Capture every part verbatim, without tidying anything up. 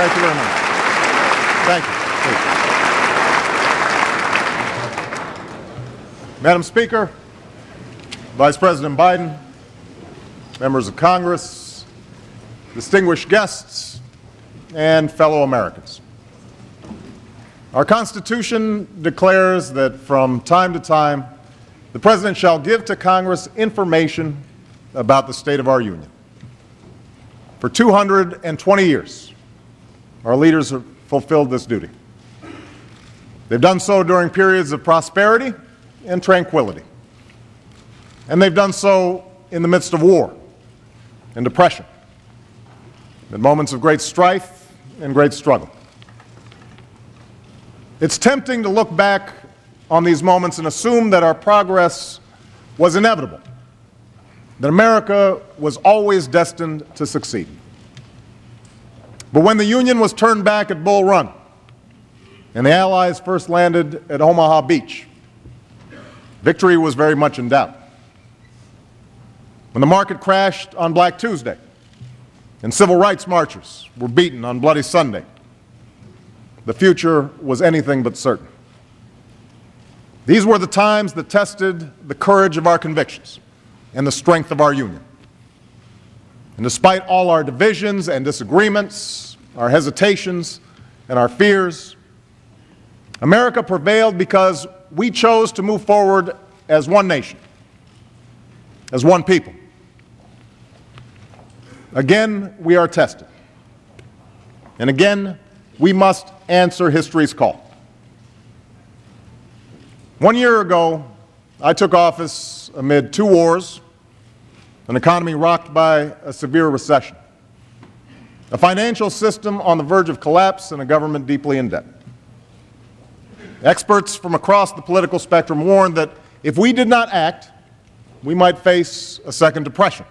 Thank you very much. Thank you. Please. Madam Speaker, Vice President Biden, members of Congress, distinguished guests, and fellow Americans. Our Constitution declares that from time to time, the President shall give to Congress information about the state of our Union. For two hundred twenty years, our leaders have fulfilled this duty. They've done so during periods of prosperity and tranquility. And they've done so in the midst of war and depression, in moments of great strife and great struggle. It's tempting to look back on these moments and assume that our progress was inevitable, that America was always destined to succeed. But when the Union was turned back at Bull Run and the Allies first landed at Omaha Beach, victory was very much in doubt. When the market crashed on Black Tuesday and civil rights marchers were beaten on Bloody Sunday, the future was anything but certain. These were the times that tested the courage of our convictions and the strength of our Union. And despite all our divisions and disagreements, our hesitations and our fears, America prevailed because we chose to move forward as one nation, as one people. Again, we are tested. And again, we must answer history's call. One year ago, I took office amid two wars, an economy rocked by a severe recession, a financial system on the verge of collapse, and a government deeply in debt. Experts from across the political spectrum warned that if we did not act, we might face a second depression.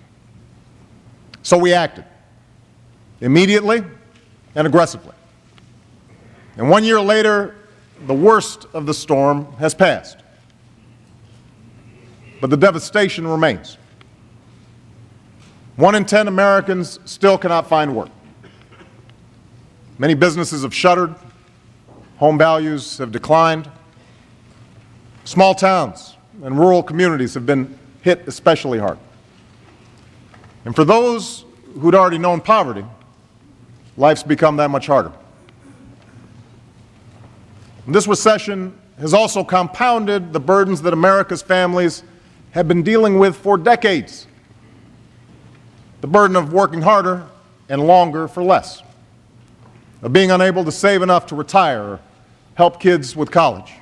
So we acted, immediately and aggressively. And one year later, the worst of the storm has passed. But the devastation remains. One in ten Americans still cannot find work. Many businesses have shuttered. Home values have declined. Small towns and rural communities have been hit especially hard. And for those who'd already known poverty, life's become that much harder. And this recession has also compounded the burdens that America's families have been dealing with for decades. The burden of working harder and longer for less, of being unable to save enough to retire or help kids with college.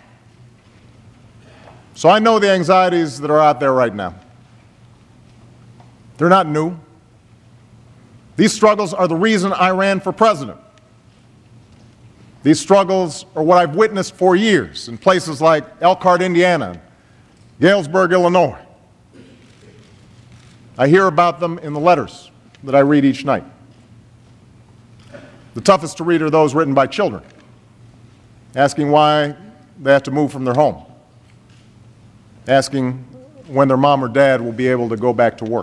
So I know the anxieties that are out there right now. They're not new. These struggles are the reason I ran for president. These struggles are what I've witnessed for years in places like Elkhart, Indiana, Galesburg, Illinois. I hear about them in the letters that I read each night. The toughest to read are those written by children, asking why they have to move from their home, asking when their mom or dad will be able to go back to work.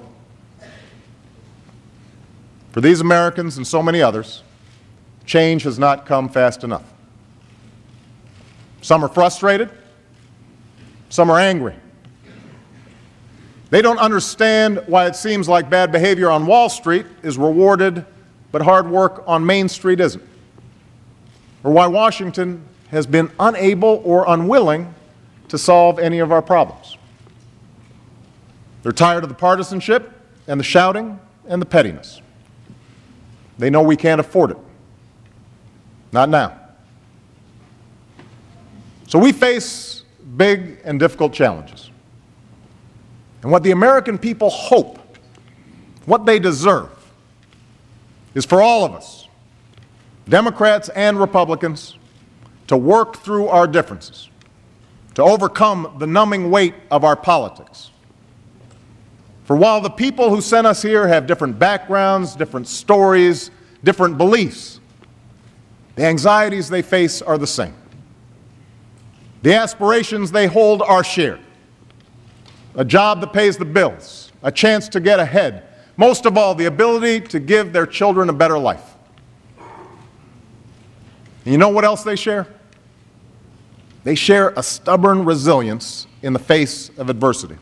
For these Americans and so many others, change has not come fast enough. Some are frustrated, some are angry. They don't understand why it seems like bad behavior on Wall Street is rewarded, but hard work on Main Street isn't. Or why Washington has been unable or unwilling to solve any of our problems. They're tired of the partisanship and the shouting and the pettiness. They know we can't afford it. Not now. So we face big and difficult challenges. And what the American people hope, what they deserve, is for all of us, Democrats and Republicans, to work through our differences, to overcome the numbing weight of our politics. For while the people who sent us here have different backgrounds, different stories, different beliefs, the anxieties they face are the same. The aspirations they hold are shared. A job that pays the bills, a chance to get ahead, most of all, the ability to give their children a better life. And you know what else they share? They share a stubborn resilience in the face of adversity.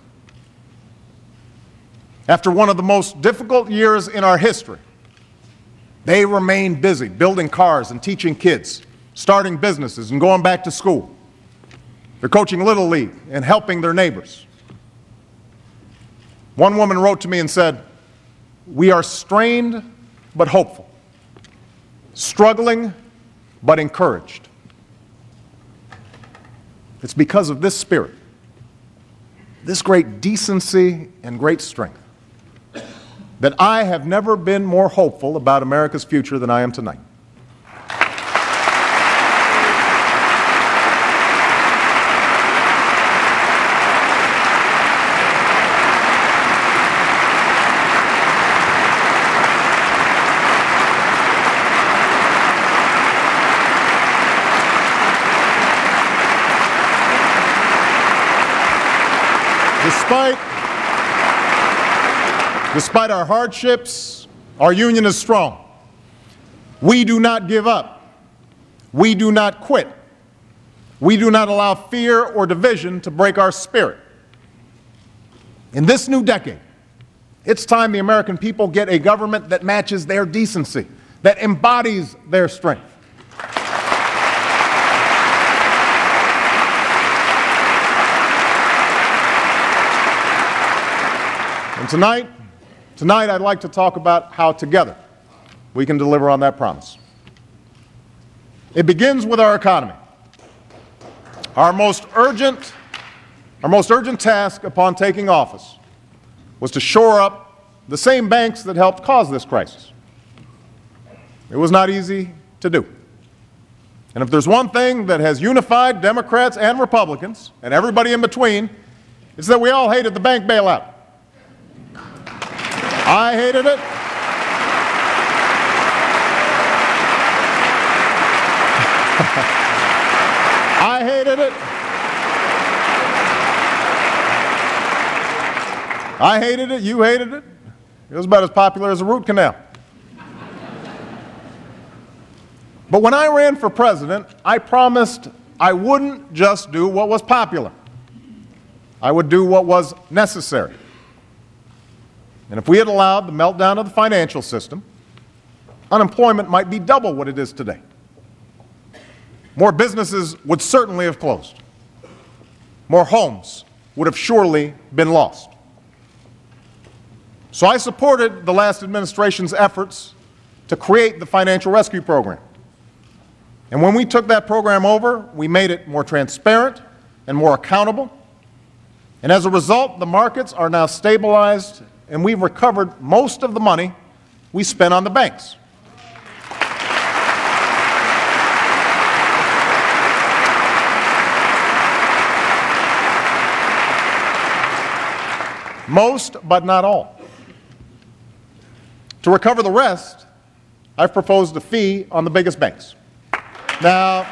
After one of the most difficult years in our history, they remain busy building cars and teaching kids, starting businesses and going back to school. They're coaching Little League and helping their neighbors. One woman wrote to me and said, "We are strained but hopeful, struggling but encouraged." It's because of this spirit, this great decency and great strength, that I have never been more hopeful about America's future than I am tonight. Despite, despite our hardships, our union is strong. We do not give up. We do not quit. We do not allow fear or division to break our spirit. In this new decade, it's time the American people get a government that matches their decency, that embodies their strength. And tonight, tonight I'd like to talk about how together we can deliver on that promise. It begins with our economy. Our most urgent, our most urgent task upon taking office was to shore up the same banks that helped cause this crisis. It was not easy to do. And if there's one thing that has unified Democrats and Republicans, and everybody in between, it's that we all hated the bank bailout. I hated it. I hated it. I hated it. You hated it. It was about as popular as a root canal. But when I ran for president, I promised I wouldn't just do what was popular. I would do what was necessary. And if we had allowed the meltdown of the financial system, unemployment might be double what it is today. More businesses would certainly have closed. More homes would have surely been lost. So I supported the last administration's efforts to create the Financial Rescue Program. And when we took that program over, we made it more transparent and more accountable. And as a result, the markets are now stabilized, and we've recovered most of the money we spent on the banks. Most, but not all. To recover the rest, I've proposed a fee on the biggest banks. Now,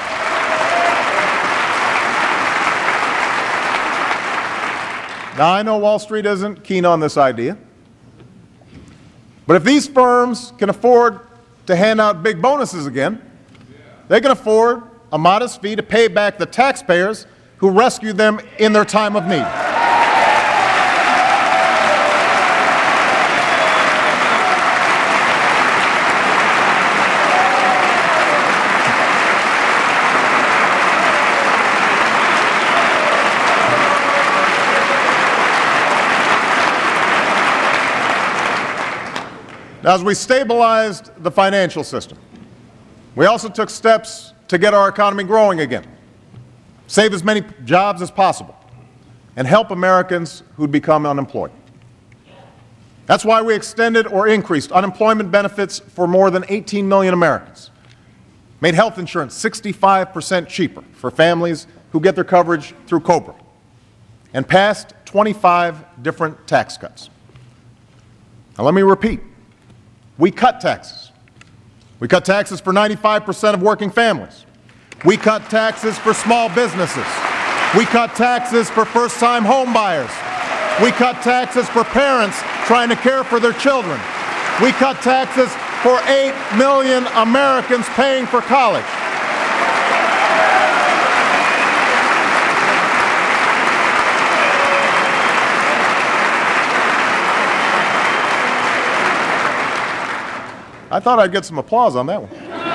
Now, I know Wall Street isn't keen on this idea, but if these firms can afford to hand out big bonuses again, they can afford a modest fee to pay back the taxpayers who rescued them in their time of need. As we stabilized the financial system, we also took steps to get our economy growing again, save as many jobs as possible, and help Americans who'd become unemployed. That's why we extended or increased unemployment benefits for more than eighteen million Americans, made health insurance sixty-five percent cheaper for families who get their coverage through COBRA, and passed twenty-five different tax cuts. Now let me repeat. We cut taxes. We cut taxes for ninety-five percent of working families. We cut taxes for small businesses. We cut taxes for first-time home buyers. We cut taxes for parents trying to care for their children. We cut taxes for eight million Americans paying for college. I thought I'd get some applause on that one.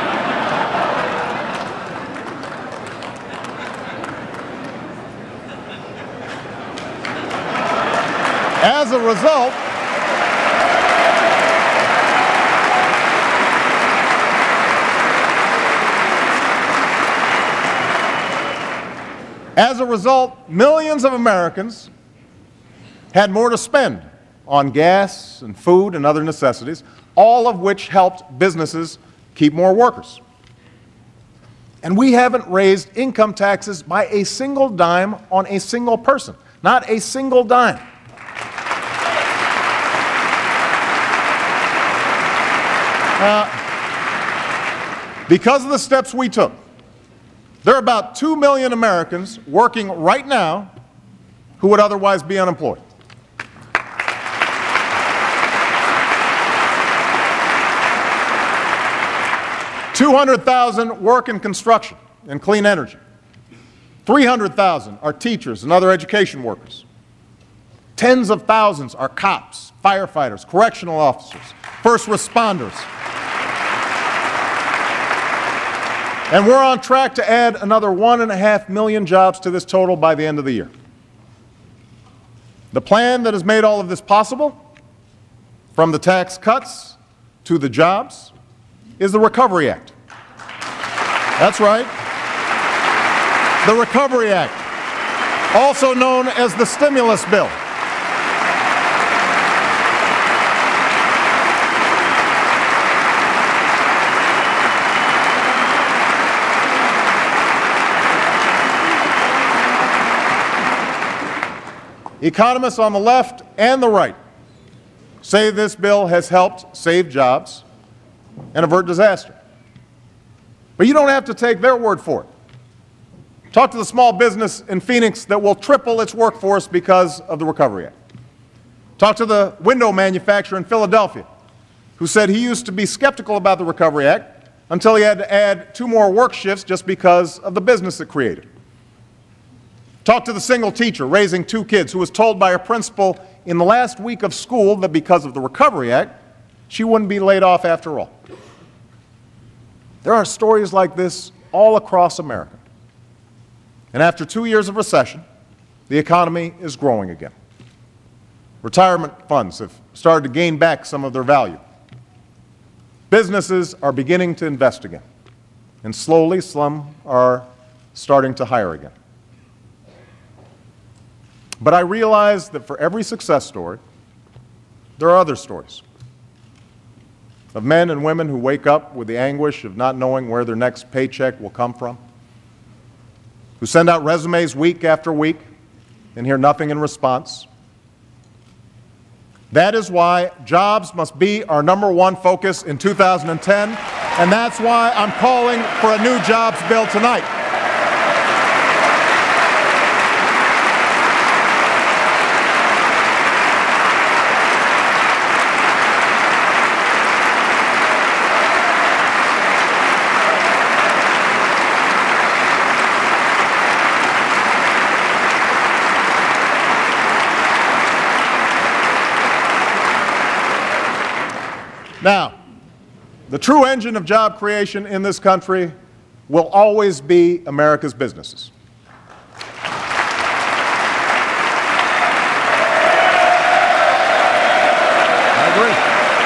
As a result, as a result, millions of Americans had more to spend on gas and food and other necessities, all of which helped businesses keep more workers. And we haven't raised income taxes by a single dime on a single person, not a single dime. Uh, because of the steps we took, there are about two million Americans working right now who would otherwise be unemployed. two hundred thousand work in construction and clean energy. three hundred thousand are teachers and other education workers. Tens of thousands are cops, firefighters, correctional officers, first responders. And we're on track to add another one and a half million jobs to this total by the end of the year. The plan that has made all of this possible, from the tax cuts to the jobs, is the Recovery Act. That's right. The Recovery Act, also known as the stimulus bill. Economists on the left and the right say this bill has helped save jobs and avert disaster. But you don't have to take their word for it. Talk to the small business in Phoenix that will triple its workforce because of the Recovery Act. Talk to the window manufacturer in Philadelphia who said he used to be skeptical about the Recovery Act until he had to add two more work shifts just because of the business it created. Talk to the single teacher raising two kids who was told by her principal in the last week of school that because of the Recovery Act, she wouldn't be laid off after all. There are stories like this all across America. And after two years of recession, the economy is growing again. Retirement funds have started to gain back some of their value. Businesses are beginning to invest again. And slowly, some are starting to hire again. But I realize that for every success story, there are other stories of men and women who wake up with the anguish of not knowing where their next paycheck will come from, who send out resumes week after week and hear nothing in response. That is why jobs must be our number one focus in two thousand ten, and that's why I'm calling for a new jobs bill tonight. Now, the true engine of job creation in this country will always be America's businesses. I agree.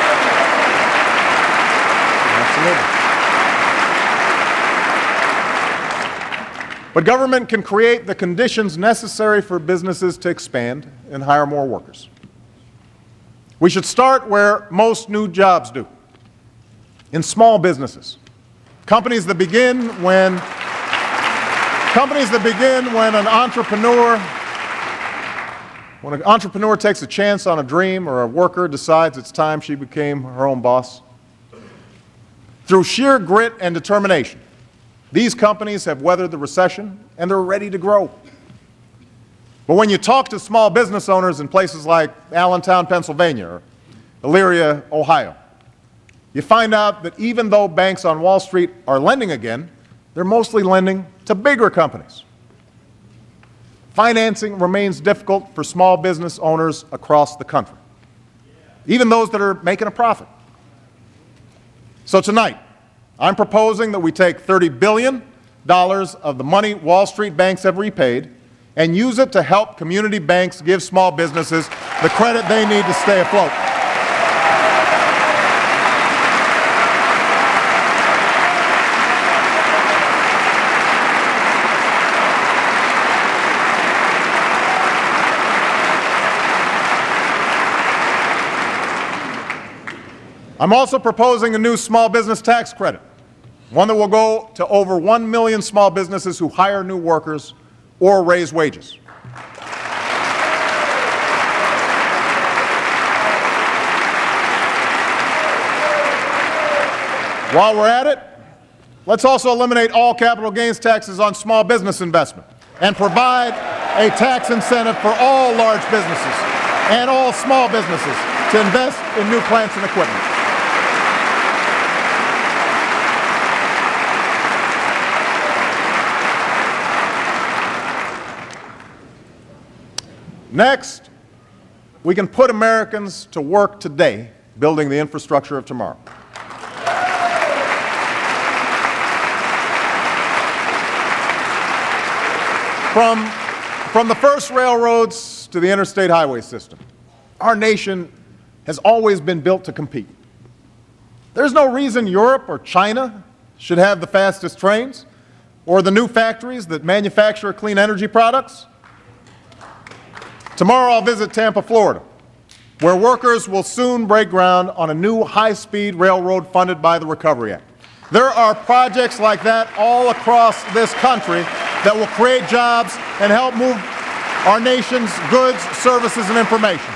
Absolutely. But government can create the conditions necessary for businesses to expand and hire more workers. We should start where most new jobs do, in small businesses. Companies that begin when, companies that begin when an entrepreneur, when an entrepreneur takes a chance on a dream or a worker decides it's time she became her own boss. Through sheer grit and determination, these companies have weathered the recession and they're ready to grow. But when you talk to small business owners in places like Allentown, Pennsylvania, or Elyria, Ohio, you find out that even though banks on Wall Street are lending again, they're mostly lending to bigger companies. Financing remains difficult for small business owners across the country, even those that are making a profit. So tonight, I'm proposing that we take thirty billion dollars of the money Wall Street banks have repaid and use it to help community banks give small businesses the credit they need to stay afloat. I'm also proposing a new small business tax credit, one that will go to over one million small businesses who hire new workers or raise wages. While we're at it, let's also eliminate all capital gains taxes on small business investment and provide a tax incentive for all large businesses and all small businesses to invest in new plants and equipment. Next, we can put Americans to work today building the infrastructure of tomorrow. From, from the first railroads to the interstate highway system, our nation has always been built to compete. There's no reason Europe or China should have the fastest trains or the new factories that manufacture clean energy products. Tomorrow I'll visit Tampa, Florida, where workers will soon break ground on a new high-speed railroad funded by the Recovery Act. There are projects like that all across this country that will create jobs and help move our nation's goods, services, and information.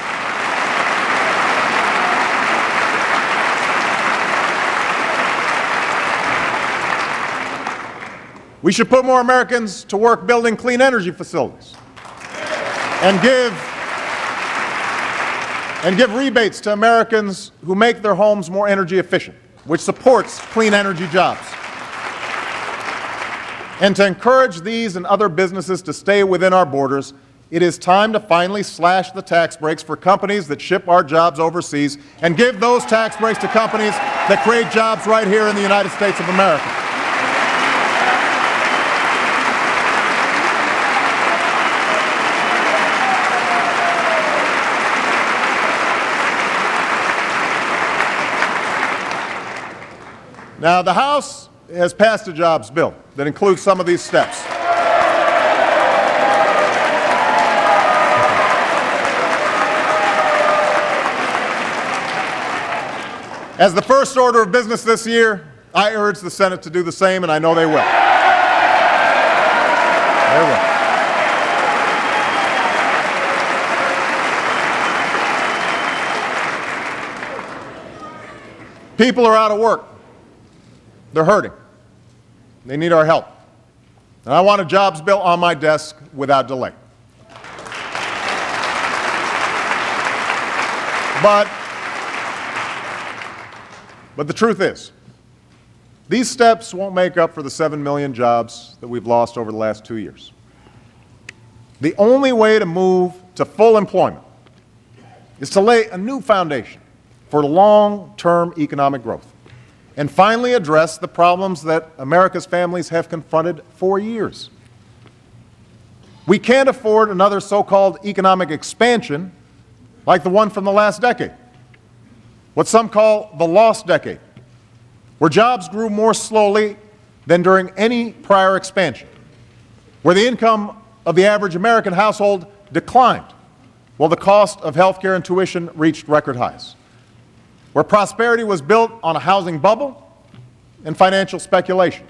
We should put more Americans to work building clean energy facilities and give, and give rebates to Americans who make their homes more energy efficient, which supports clean energy jobs. And to encourage these and other businesses to stay within our borders, it is time to finally slash the tax breaks for companies that ship our jobs overseas and give those tax breaks to companies that create jobs right here in the United States of America. Now, the House has passed a jobs bill that includes some of these steps. As the first order of business this year, I urge the Senate to do the same, and I know they will. They will. People are out of work. They're hurting. They need our help. And I want a jobs bill on my desk without delay. But, but the truth is, these steps won't make up for the seven million jobs that we've lost over the last two years. The only way to move to full employment is to lay a new foundation for long-term economic growth and finally address the problems that America's families have confronted for years. We can't afford another so-called economic expansion like the one from the last decade, what some call the lost decade, where jobs grew more slowly than during any prior expansion, where the income of the average American household declined while the cost of health care and tuition reached record highs, where prosperity was built on a housing bubble and financial speculation.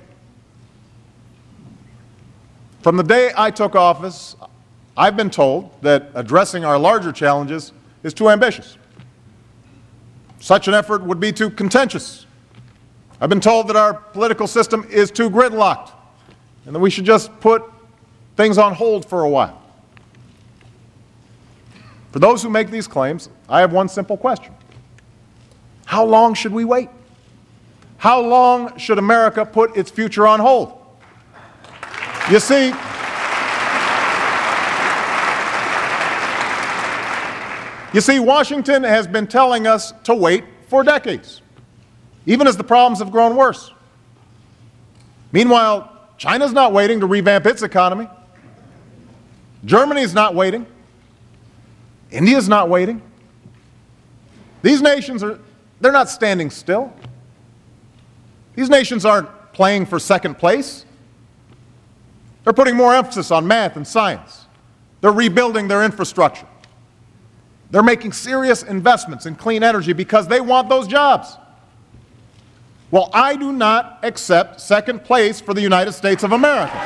From the day I took office, I've been told that addressing our larger challenges is too ambitious. Such an effort would be too contentious. I've been told that our political system is too gridlocked and that we should just put things on hold for a while. For those who make these claims, I have one simple question. How long should we wait? How long should America put its future on hold? You see, you see, Washington has been telling us to wait for decades. even as the problems have grown worse. Meanwhile, China's not waiting to revamp its economy. Germany's not waiting. India's not waiting. These nations are, they're not standing still. These nations aren't playing for second place. They're putting more emphasis on math and science. They're rebuilding their infrastructure. They're making serious investments in clean energy because they want those jobs. Well, I do not accept second place for the United States of America.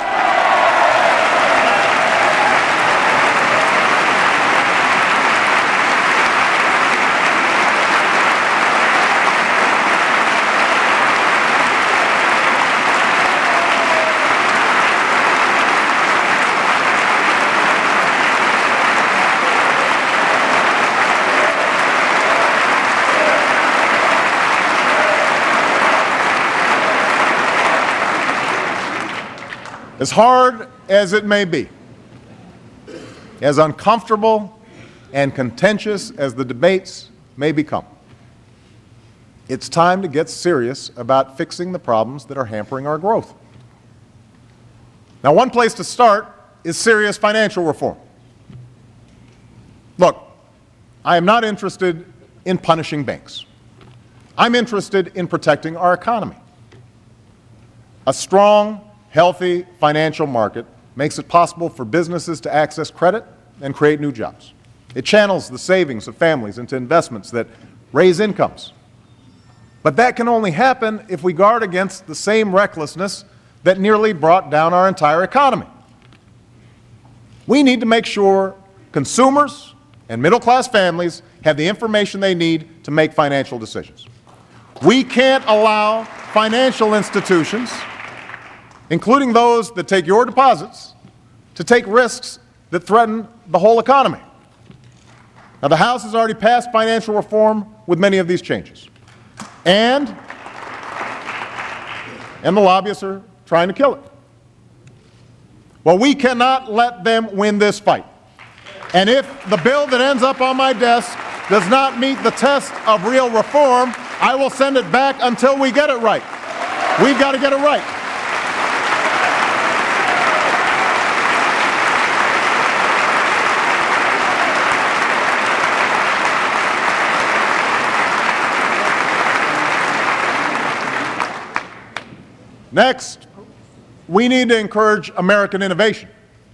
As hard as it may be, as uncomfortable and contentious as the debates may become, it's time to get serious about fixing the problems that are hampering our growth. Now, one place to start is serious financial reform. Look, I am not interested in punishing banks. I'm interested in protecting our economy. A strong, healthy financial market makes it possible for businesses to access credit and create new jobs. It channels the savings of families into investments that raise incomes. But that can only happen if we guard against the same recklessness that nearly brought down our entire economy. We need to make sure consumers and middle-class families have the information they need to make financial decisions. We can't allow financial institutions, including those that take your deposits, to take risks that threaten the whole economy. Now, the House has already passed financial reform with many of these changes. And, and the lobbyists are trying to kill it. Well, we cannot let them win this fight. And if the bill that ends up on my desk does not meet the test of real reform, I will send it back until we get it right. We've got to get it right. Next, we need to encourage American innovation.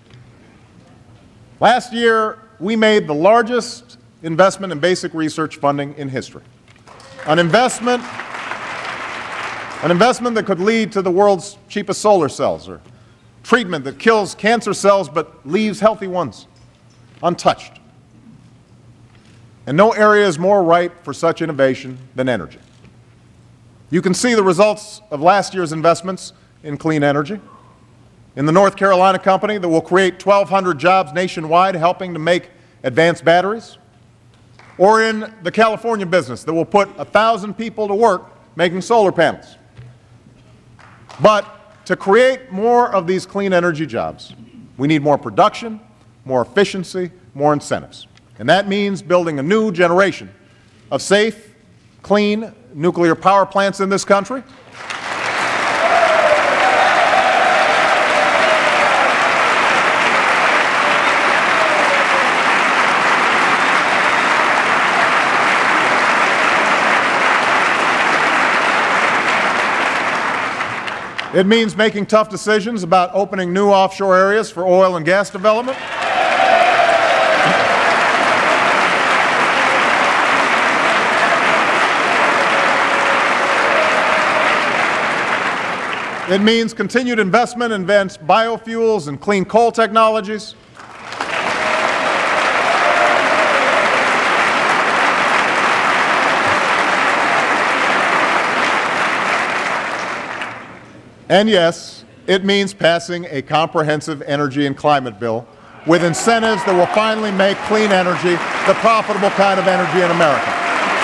Last year, we made the largest investment in basic research funding in history. An investment, an investment that could lead to the world's cheapest solar cells, or treatment that kills cancer cells but leaves healthy ones untouched. And no area is more ripe for such innovation than energy. You can see the results of last year's investments in clean energy. In the North Carolina company that will create twelve hundred jobs nationwide helping to make advanced batteries, or in the California business that will put one thousand people to work making solar panels. But to create more of these clean energy jobs, we need more production, more efficiency, more incentives. And that means building a new generation of safe, clean nuclear power plants in this country. It means making tough decisions about opening new offshore areas for oil and gas development. It means continued investment in advanced biofuels and clean coal technologies. And yes, it means passing a comprehensive energy and climate bill with incentives that will finally make clean energy the profitable kind of energy in America.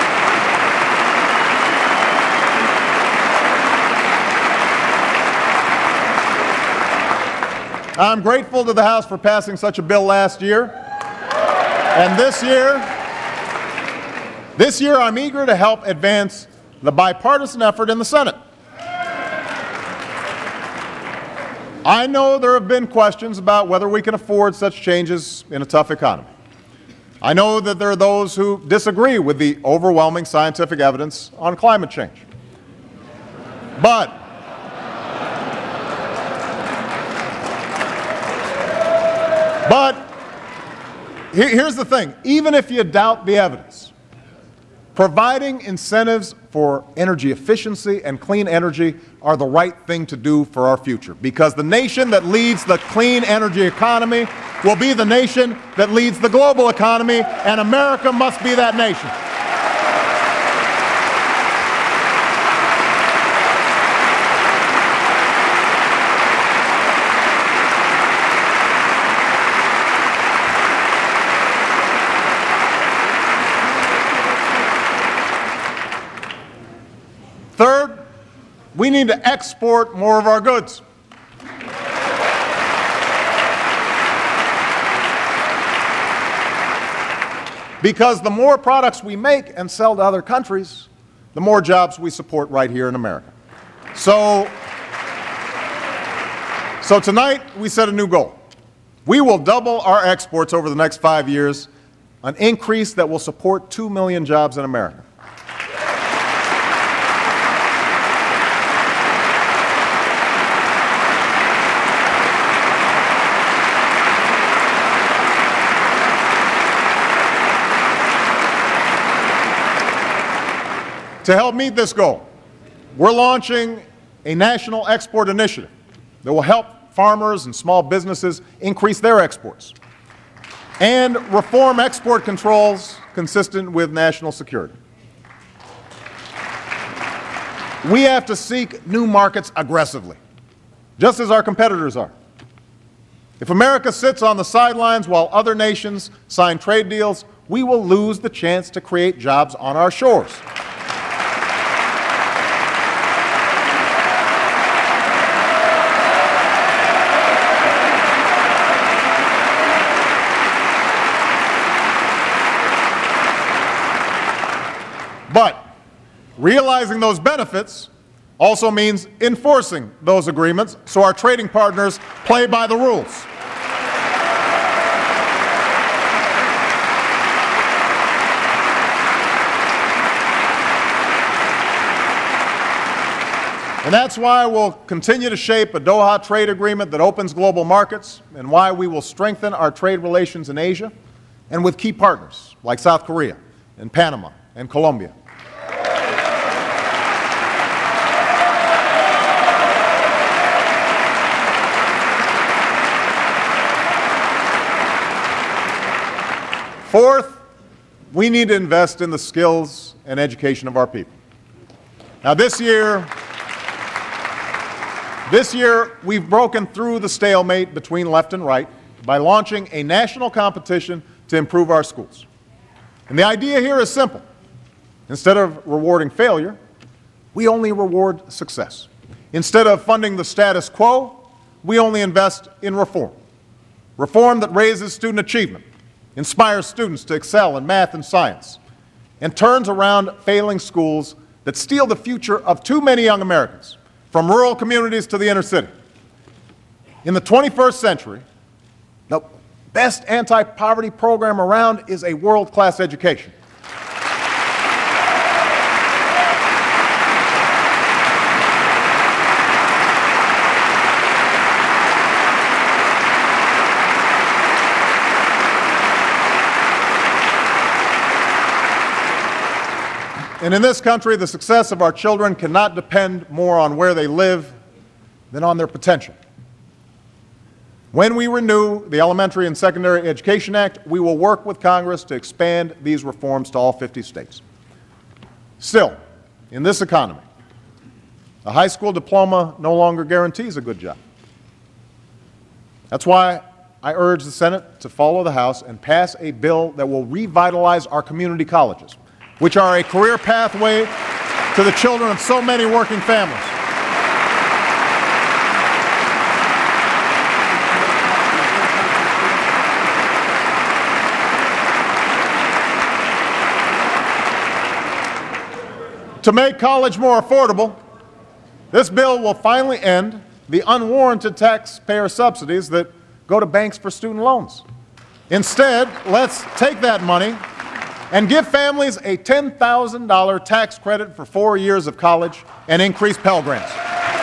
I'm grateful to the House for passing such a bill last year. And this year, this year I'm eager to help advance the bipartisan effort in the Senate. I know there have been questions about whether we can afford such changes in a tough economy. I know that there are those who disagree with the overwhelming scientific evidence on climate change. But But here's the thing, even if you doubt the evidence, providing incentives for energy efficiency and clean energy are the right thing to do for our future, because the nation that leads the clean energy economy will be the nation that leads the global economy, and America must be that nation. Third, we need to export more of our goods. Because the more products we make and sell to other countries, the more jobs we support right here in America. So, so tonight we set a new goal. We will double our exports over the next five years, an increase that will support two million jobs in America. To help meet this goal, we're launching a national export initiative that will help farmers and small businesses increase their exports and reform export controls consistent with national security. We have to seek new markets aggressively, just as our competitors are. If America sits on the sidelines while other nations sign trade deals, we will lose the chance to create jobs on our shores. But realizing those benefits also means enforcing those agreements so our trading partners play by the rules. And that's why we'll continue to shape a Doha trade agreement that opens global markets, and why we will strengthen our trade relations in Asia and with key partners like South Korea and Panama and Colombia. Fourth, we need to invest in the skills and education of our people. Now this year, this year we've broken through the stalemate between left and right by launching a national competition to improve our schools. And the idea here is simple. Instead of rewarding failure, we only reward success. Instead of funding the status quo, we only invest in reform. Reform that raises student achievement, inspires students to excel in math and science, and turns around failing schools that steal the future of too many young Americans, from rural communities to the inner city. In the twenty-first century, the best anti-poverty program around is a world-class education. And in this country, the success of our children cannot depend more on where they live than on their potential. When we renew the Elementary and Secondary Education Act, we will work with Congress to expand these reforms to all fifty states. Still, in this economy, a high school diploma no longer guarantees a good job. That's why I urge the Senate to follow the House and pass a bill that will revitalize our community colleges, which are a career pathway to the children of so many working families. To make college more affordable, this bill will finally end the unwarranted taxpayer subsidies that go to banks for student loans. Instead, let's take that money and give families a ten thousand dollar tax credit for four years of college and increase Pell Grants.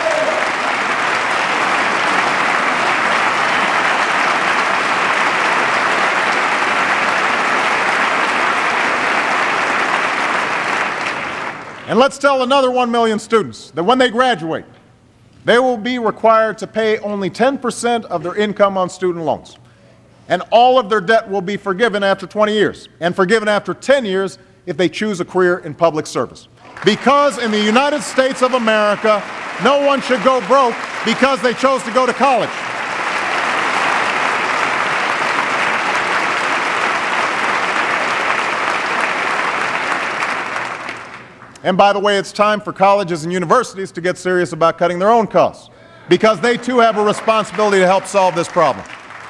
And let's tell another one million students that when they graduate, they will be required to pay only ten percent of their income on student loans. And all of their debt will be forgiven after twenty years, and forgiven after ten years if they choose a career in public service. Because in the United States of America, no one should go broke because they chose to go to college. And by the way, it's time for colleges and universities to get serious about cutting their own costs, because they too have a responsibility to help solve this problem.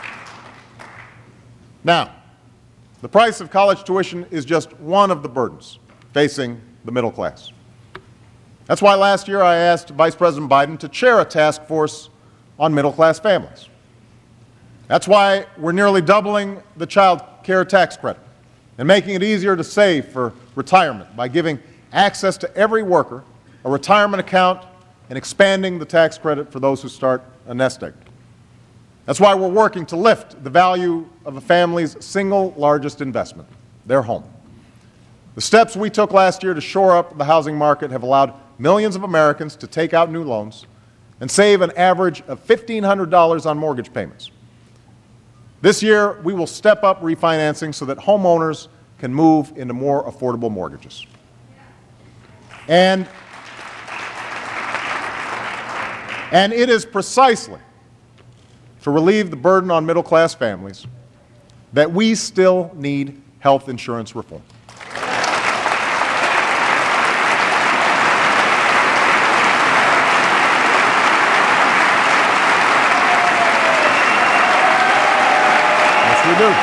Now, the price of college tuition is just one of the burdens facing the middle class. That's why last year I asked Vice President Biden to chair a task force on middle-class families. That's why we're nearly doubling the child care tax credit and making it easier to save for retirement by giving access to every worker a retirement account and expanding the tax credit for those who start a nest egg. That's why we're working to lift the value of a family's single largest investment, their home. The steps we took last year to shore up the housing market have allowed millions of Americans to take out new loans and save an average of fifteen hundred dollars on mortgage payments. This year, we will step up refinancing so that homeowners can move into more affordable mortgages. And, and it is precisely to relieve the burden on middle-class families that we still need health insurance reform. Yes, we do.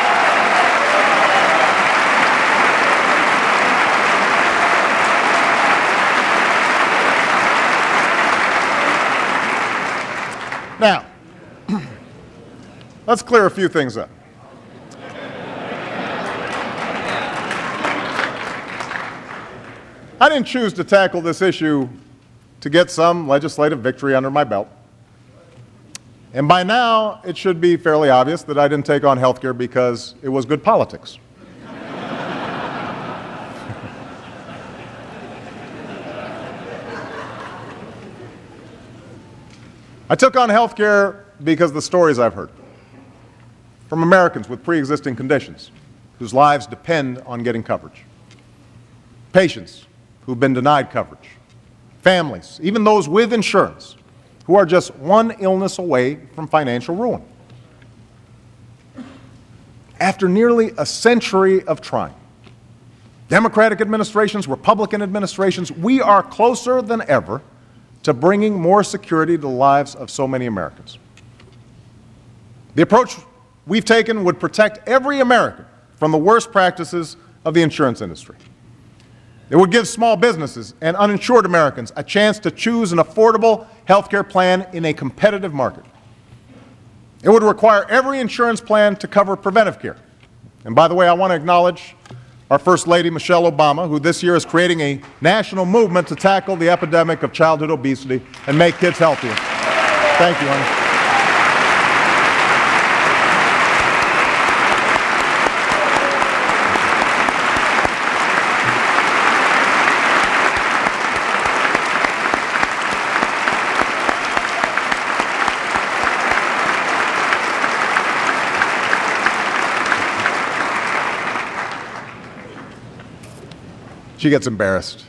Now, let's clear a few things up. I didn't choose to tackle this issue to get some legislative victory under my belt. And by now, it should be fairly obvious that I didn't take on health care because it was good politics. I took on health care because of the stories I've heard from Americans with pre-existing conditions whose lives depend on getting coverage, patients who've been denied coverage, families, even those with insurance, who are just one illness away from financial ruin. After nearly a century of trying, Democratic administrations, Republican administrations, we are closer than ever to bringing more security to the lives of so many Americans. The approach we've taken would protect every American from the worst practices of the insurance industry. It would give small businesses and uninsured Americans a chance to choose an affordable health care plan in a competitive market. It would require every insurance plan to cover preventive care. And by the way, I want to acknowledge our First Lady, Michelle Obama, who this year is creating a national movement to tackle the epidemic of childhood obesity and make kids healthier. Thank you, honey. She gets embarrassed.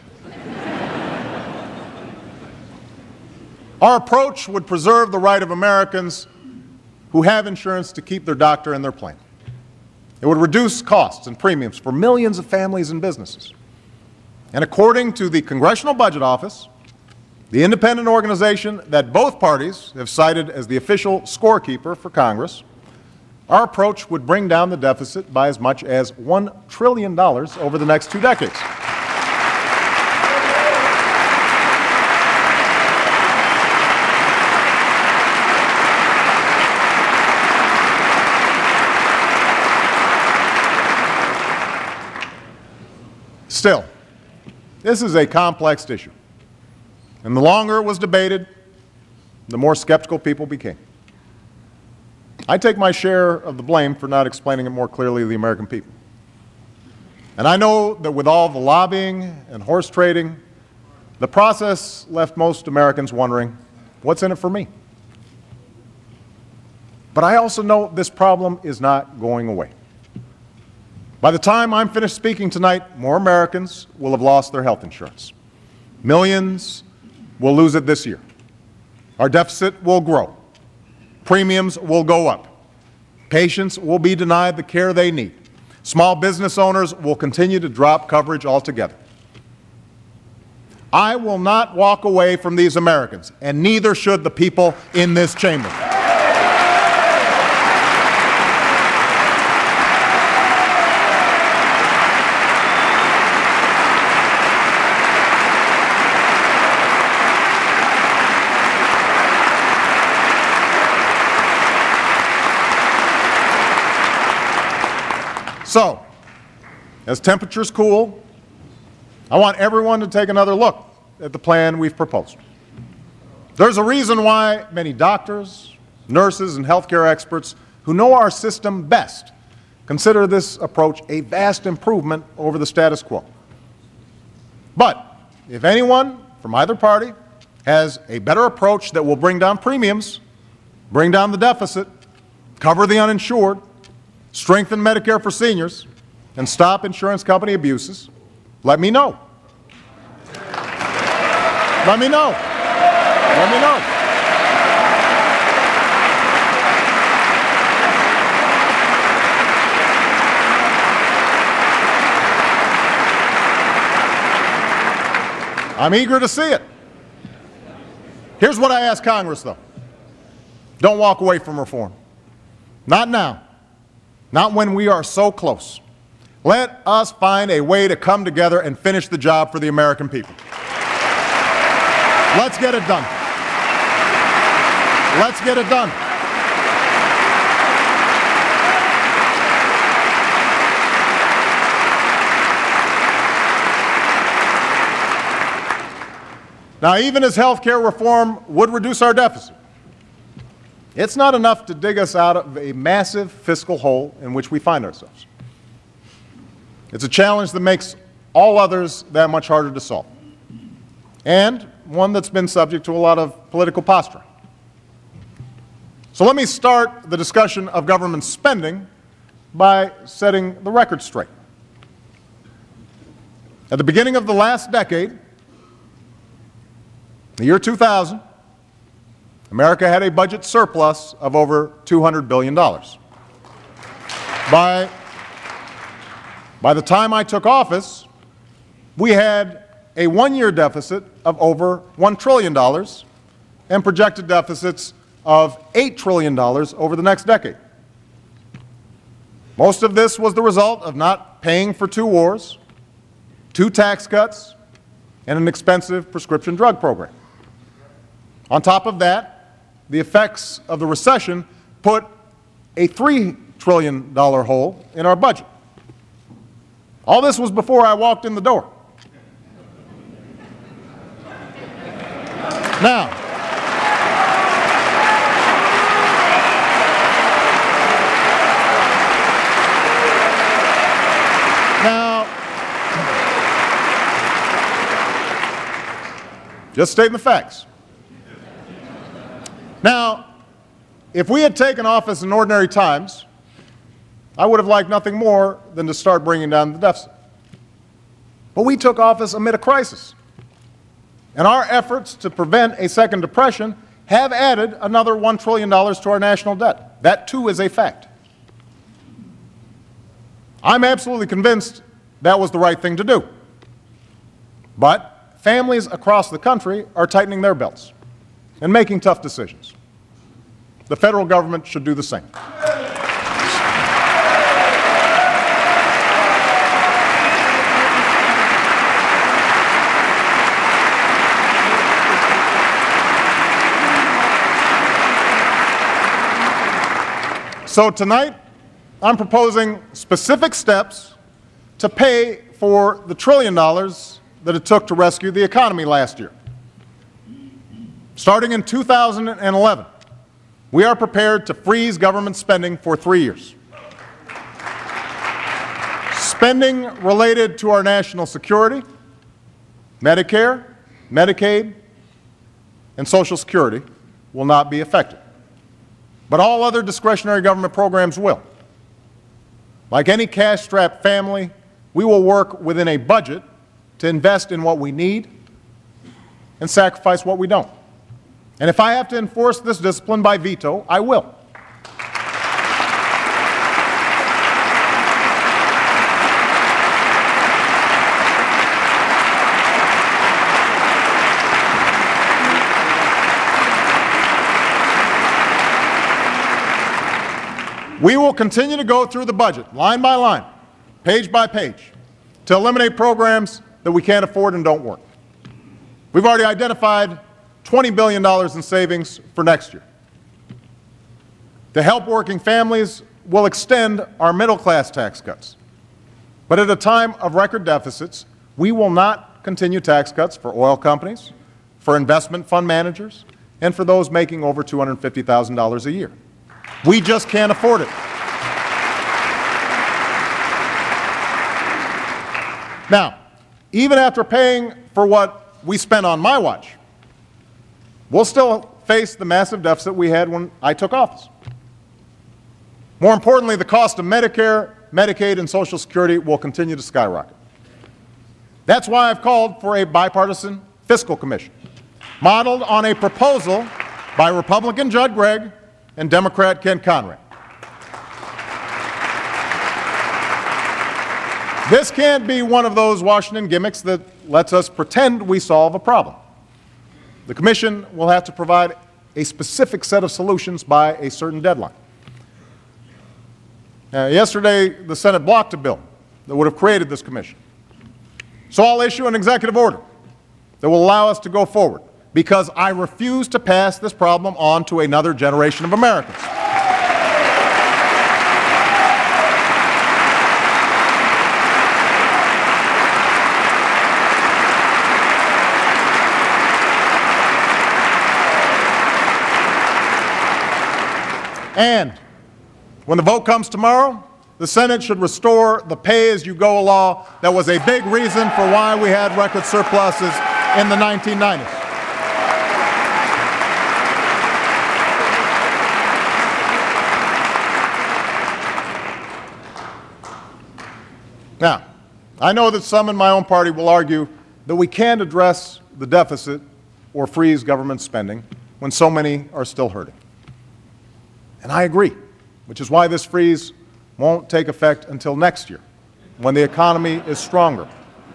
Our approach would preserve the right of Americans who have insurance to keep their doctor in their plan. It would reduce costs and premiums for millions of families and businesses. And according to the Congressional Budget Office, the independent organization that both parties have cited as the official scorekeeper for Congress, our approach would bring down the deficit by as much as one trillion dollars over the next two decades. Still, this is a complex issue, and the longer it was debated, the more skeptical people became. I take my share of the blame for not explaining it more clearly to the American people. And I know that with all the lobbying and horse trading, the process left most Americans wondering, what's in it for me? But I also know this problem is not going away. By the time I'm finished speaking tonight, more Americans will have lost their health insurance. Millions will lose it this year. Our deficit will grow. Premiums will go up. Patients will be denied the care they need. Small business owners will continue to drop coverage altogether. I will not walk away from these Americans, and neither should the people in this chamber. So, as temperatures cool, I want everyone to take another look at the plan we've proposed. There's a reason why many doctors, nurses, and healthcare experts who know our system best consider this approach a vast improvement over the status quo. But if anyone from either party has a better approach that will bring down premiums, bring down the deficit, cover the uninsured, strengthen Medicare for seniors, and stop insurance company abuses, let me know. Let me know. Let me know. I'm eager to see it. Here's what I ask Congress, though. Don't walk away from reform. Not now. Not when we are so close. Let us find a way to come together and finish the job for the American people. Let's get it done. Let's get it done. Now, even as health care reform would reduce our deficit, it's not enough to dig us out of a massive fiscal hole in which we find ourselves. It's a challenge that makes all others that much harder to solve, and one that's been subject to a lot of political posturing. So let me start the discussion of government spending by setting the record straight. At the beginning of the last decade, the year two thousand, America had a budget surplus of over two hundred billion dollars. By, by the time I took office, we had a one-year deficit of over one trillion dollars and projected deficits of eight trillion dollars over the next decade. Most of this was the result of not paying for two wars, two tax cuts, and an expensive prescription drug program. On top of that, the effects of the recession put a three trillion dollar hole in our budget. All this was before I walked in the door. Now, now, just stating the facts. Now, if we had taken office in ordinary times, I would have liked nothing more than to start bringing down the deficit. But we took office amid a crisis, and our efforts to prevent a second depression have added another one trillion dollars to our national debt. That, too, is a fact. I'm absolutely convinced that was the right thing to do. But families across the country are tightening their belts and making tough decisions. The federal government should do the same. So tonight, I'm proposing specific steps to pay for the trillion dollars that it took to rescue the economy last year. Starting in two thousand eleven, we are prepared to freeze government spending for three years. Spending related to our national security, Medicare, Medicaid, and Social Security will not be affected. But all other discretionary government programs will. Like any cash-strapped family, we will work within a budget to invest in what we need and sacrifice what we don't. And if I have to enforce this discipline by veto, I will. We will continue to go through the budget, line by line, page by page, to eliminate programs that we can't afford and don't work. We've already identified twenty billion dollars in savings for next year. To help working families, we'll extend our middle-class tax cuts. But at a time of record deficits, we will not continue tax cuts for oil companies, for investment fund managers, and for those making over two hundred fifty thousand dollars a year. We just can't afford it. Now, even after paying for what we spent on my watch, we'll still face the massive deficit we had when I took office. More importantly, the cost of Medicare, Medicaid, and Social Security will continue to skyrocket. That's why I've called for a bipartisan fiscal commission, modeled on a proposal by Republican Judd Gregg and Democrat Ken Conrad. This can't be one of those Washington gimmicks that lets us pretend we solve a problem. The Commission will have to provide a specific set of solutions by a certain deadline. Now, yesterday, the Senate blocked a bill that would have created this commission. So I'll issue an executive order that will allow us to go forward, because I refuse to pass this problem on to another generation of Americans. And when the vote comes tomorrow, the Senate should restore the pay-as-you-go law that was a big reason for why we had record surpluses in the nineteen nineties. Now, I know that some in my own party will argue that we can't address the deficit or freeze government spending when so many are still hurting. And I agree, which is why this freeze won't take effect until next year, when the economy is stronger.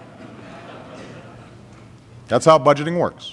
That's how budgeting works.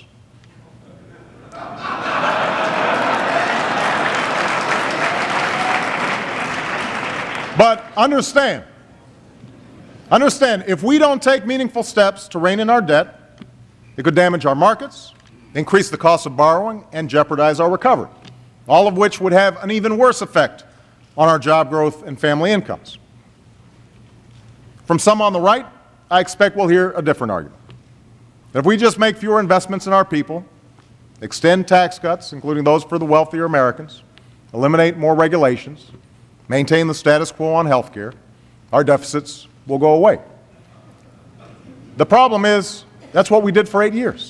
But understand, understand, if we don't take meaningful steps to rein in our debt, it could damage our markets, increase the cost of borrowing, and jeopardize our recovery, all of which would have an even worse effect on our job growth and family incomes. From some on the right, I expect we'll hear a different argument. That if we just make fewer investments in our people, extend tax cuts, including those for the wealthier Americans, eliminate more regulations, maintain the status quo on health care, our deficits will go away. The problem is, that's what we did for eight years.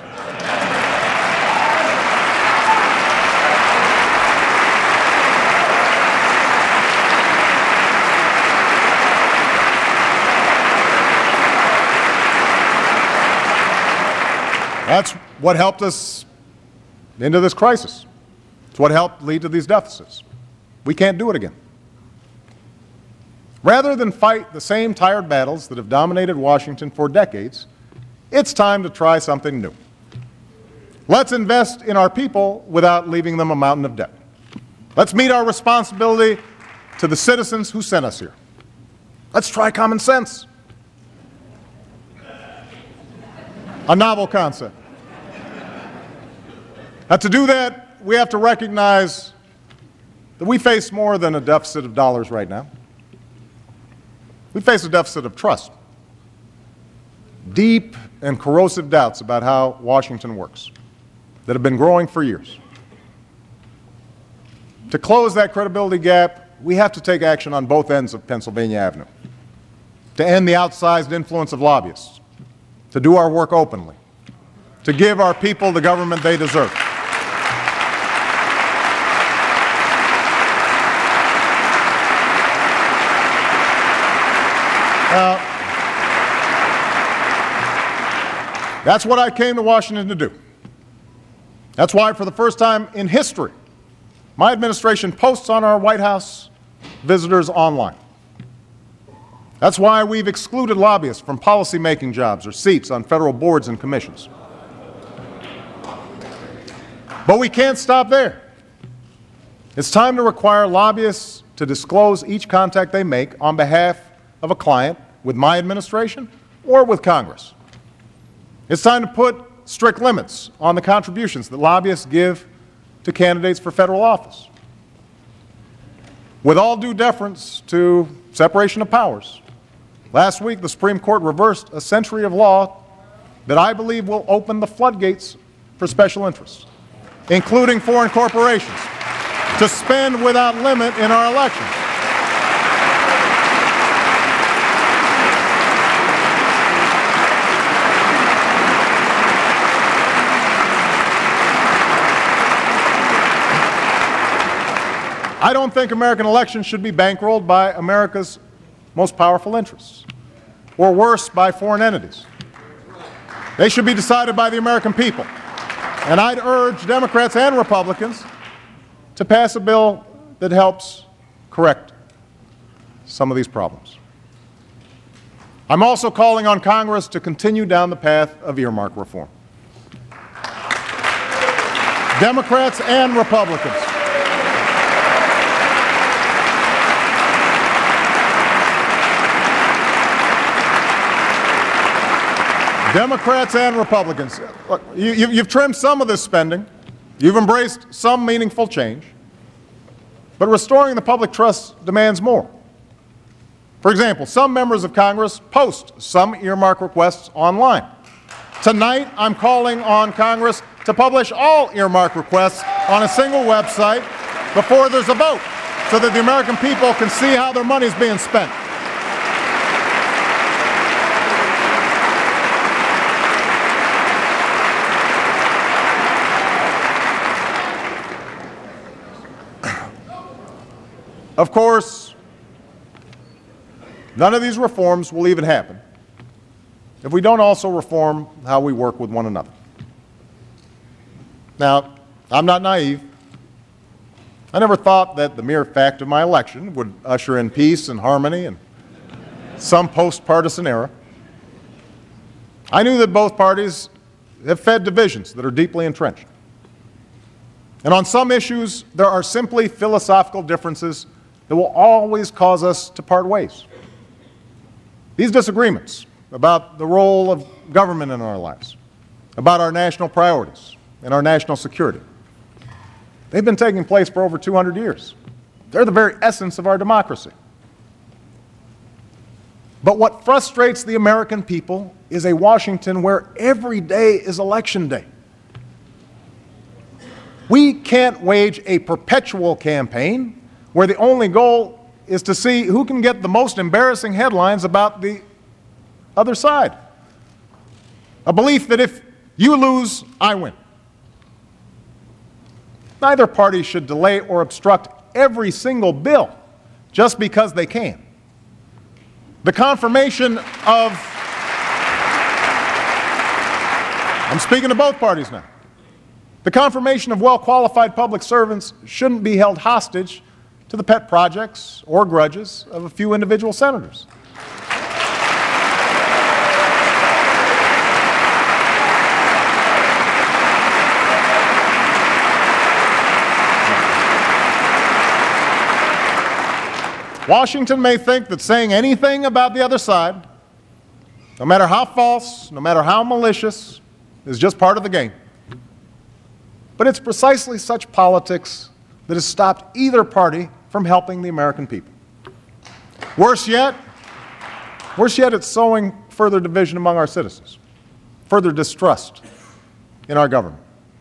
That's what helped us into this crisis. It's what helped lead to these deficits. We can't do it again. Rather than fight the same tired battles that have dominated Washington for decades, it's time to try something new. Let's invest in our people without leaving them a mountain of debt. Let's meet our responsibility to the citizens who sent us here. Let's try common sense. A novel concept. Now, to do that, we have to recognize that we face more than a deficit of dollars right now. We face a deficit of trust. deep and corrosive doubts about how Washington works that have been growing for years. To close that credibility gap, we have to take action on both ends of Pennsylvania Avenue, to end the outsized influence of lobbyists, to do our work openly, to give our people the government they deserve. Now, that's what I came to Washington to do. That's why, for the first time in history, my administration posts on our White House visitors online. That's why we've excluded lobbyists from policymaking jobs or seats on federal boards and commissions. But we can't stop there. It's time to require lobbyists to disclose each contact they make on behalf of a client with my administration or with Congress. It's time to put strict limits on the contributions that lobbyists give to candidates for federal office. With all due deference to separation of powers, last week the Supreme Court reversed a century of law that I believe will open the floodgates for special interests, including foreign corporations, to spend without limit in our elections. I don't think American elections should be bankrolled by America's most powerful interests, or worse, by foreign entities. They should be decided by the American people. And I'd urge Democrats and Republicans to pass a bill that helps correct some of these problems. I'm also calling on Congress to continue down the path of earmark reform. Democrats and Republicans. Democrats and Republicans, look, you, you, you've trimmed some of this spending, you've embraced some meaningful change, but restoring the public trust demands more. For example, some members of Congress post some earmark requests online. Tonight, I'm calling on Congress to publish all earmark requests on a single website before there's a vote, so that the American people can see how their money is being spent. Of course, none of these reforms will even happen if we don't also reform how we work with one another. Now, I'm not naive. I never thought that the mere fact of my election would usher in peace and harmony in some post-partisan era. I knew that both parties have fed divisions that are deeply entrenched. And on some issues, there are simply philosophical differences that will always cause us to part ways. These disagreements about the role of government in our lives, about our national priorities and our national security, they've been taking place for over two hundred years. They're the very essence of our democracy. But what frustrates the American people is a Washington where every day is election day. We can't wage a perpetual campaign where the only goal is to see who can get the most embarrassing headlines about the other side. A belief that if you lose, I win. Neither party should delay or obstruct every single bill just because they can. The confirmation of, I'm speaking to both parties now, the confirmation of well-qualified public servants shouldn't be held hostage to the pet projects or grudges of a few individual senators. Washington may think that saying anything about the other side, no matter how false, no matter how malicious, is just part of the game. But it's precisely such politics that has stopped either party from helping the American people. Worse yet, worse yet, it's sowing further division among our citizens, further distrust in our government.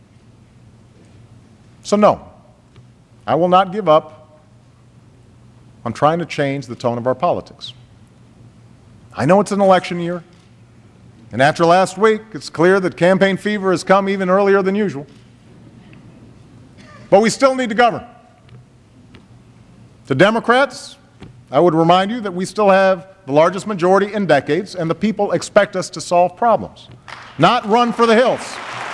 So no, I will not give up on trying to change the tone of our politics. I know it's an election year, and after last week, it's clear that campaign fever has come even earlier than usual. But we still need to govern. To Democrats, I would remind you that we still have the largest majority in decades, and the people expect us to solve problems, not run for the hills.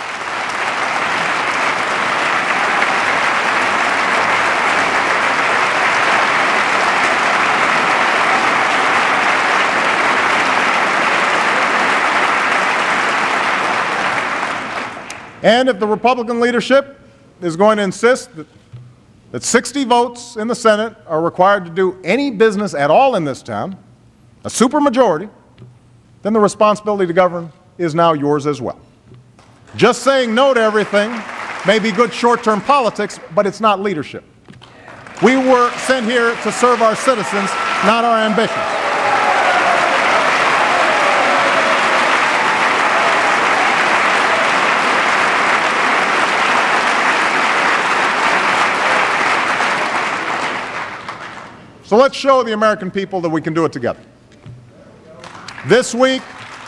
And if the Republican leadership is going to insist that, that sixty votes in the Senate are required to do any business at all in this town, a supermajority, then the responsibility to govern is now yours as well. Just saying no to everything may be good short-term politics, but it's not leadership. We were sent here to serve our citizens, not our ambitions. So let's show the American people that we can do it together. This week,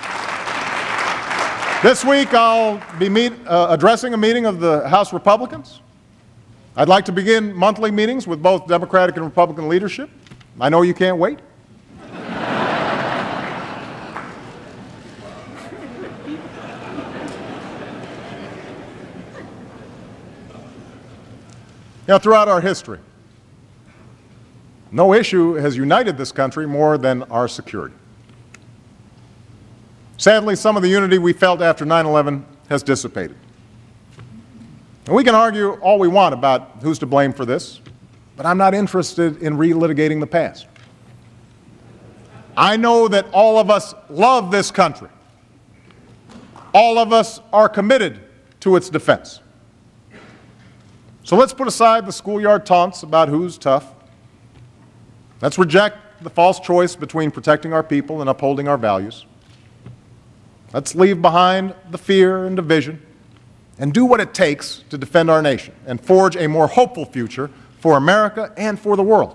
this week I'll be meet, uh, addressing a meeting of the House Republicans. I'd like to begin monthly meetings with both Democratic and Republican leadership. I know you can't wait. Now, throughout our history, no issue has united this country more than our security. Sadly, some of the unity we felt after nine eleven has dissipated. And we can argue all we want about who's to blame for this, but I'm not interested in relitigating the past. I know that all of us love this country. All of us are committed to its defense. So let's put aside the schoolyard taunts about who's tough. Let's reject the false choice between protecting our people and upholding our values. Let's leave behind the fear and division and do what it takes to defend our nation and forge a more hopeful future for America and for the world.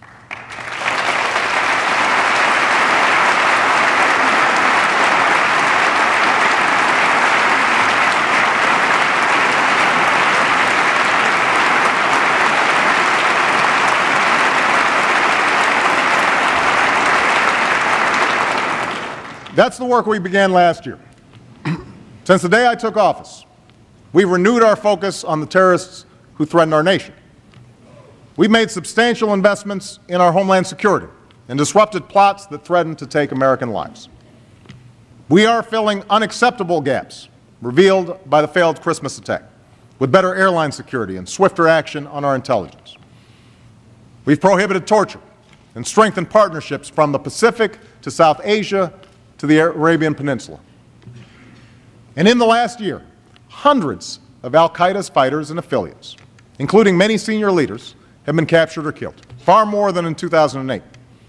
That's the work we began last year. Since the day I took office, we've renewed our focus on the terrorists who threaten our nation. We've made substantial investments in our homeland security and disrupted plots that threaten to take American lives. We are filling unacceptable gaps revealed by the failed Christmas attack with better airline security and swifter action on our intelligence. We've prohibited torture and strengthened partnerships from the Pacific to South Asia to the Arabian Peninsula. And in the last year, hundreds of al-Qaeda's fighters and affiliates, including many senior leaders, have been captured or killed, far more than in two thousand eight.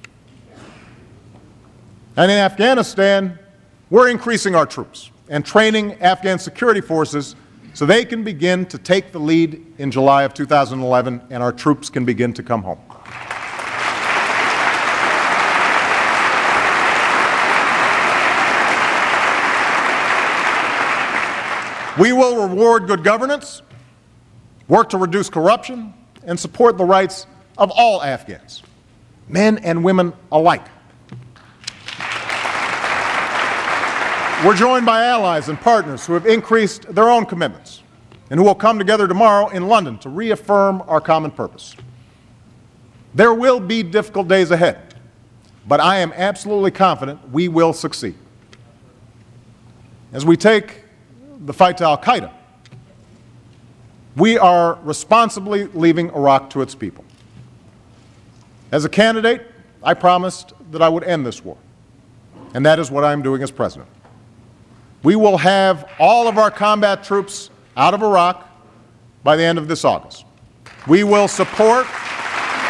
And in Afghanistan, we're increasing our troops and training Afghan security forces so they can begin to take the lead in July of two thousand eleven and our troops can begin to come home. We will reward good governance, work to reduce corruption, and support the rights of all Afghans, men and women alike. We're joined by allies and partners who have increased their own commitments and who will come together tomorrow in London to reaffirm our common purpose. There will be difficult days ahead, but I am absolutely confident we will succeed. As we take the fight to al-Qaeda, we are responsibly leaving Iraq to its people. As a candidate, I promised that I would end this war, and that is what I am doing as president. We will have all of our combat troops out of Iraq by the end of this August. We will support,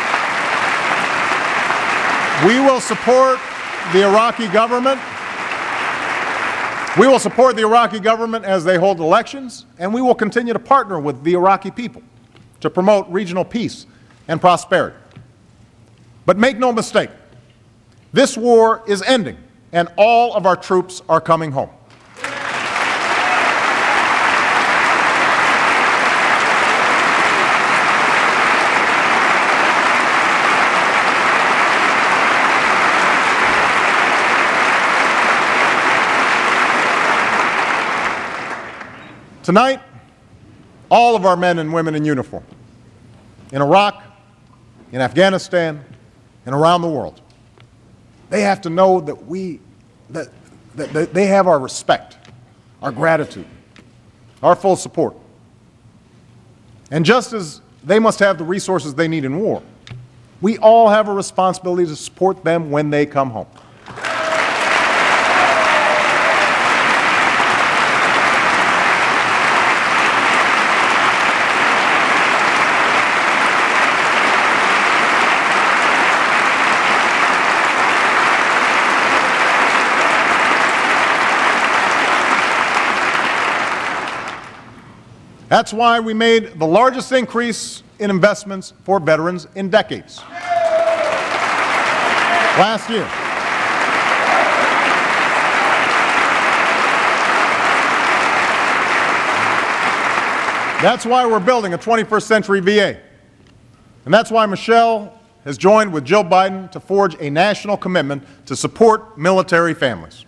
we will support the Iraqi government We will support the Iraqi government as they hold elections, and we will continue to partner with the Iraqi people to promote regional peace and prosperity. But make no mistake, this war is ending, and all of our troops are coming home. Tonight, all of our men and women in uniform, in Iraq, in Afghanistan, and around the world, they have to know that we, that, that, that they have our respect, our gratitude, our full support. And just as they must have the resources they need in war, we all have a responsibility to support them when they come home. That's why we made the largest increase in investments for veterans in decades. Last year. That's why we're building a twenty-first century V A. And that's why Michelle has joined with Jill Biden to forge a national commitment to support military families.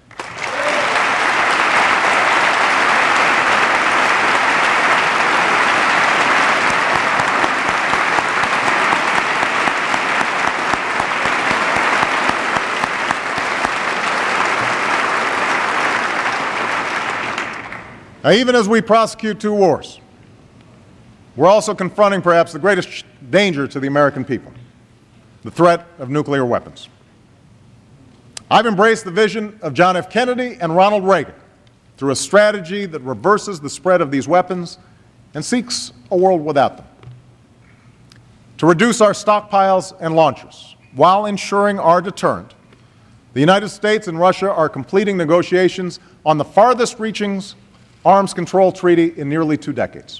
Now, even as we prosecute two wars, we're also confronting perhaps the greatest danger to the American people, the threat of nuclear weapons. I've embraced the vision of John F. Kennedy and Ronald Reagan through a strategy that reverses the spread of these weapons and seeks a world without them. To reduce our stockpiles and launchers while ensuring our deterrent, the United States and Russia are completing negotiations on the farthest reaching arms control treaty in nearly two decades.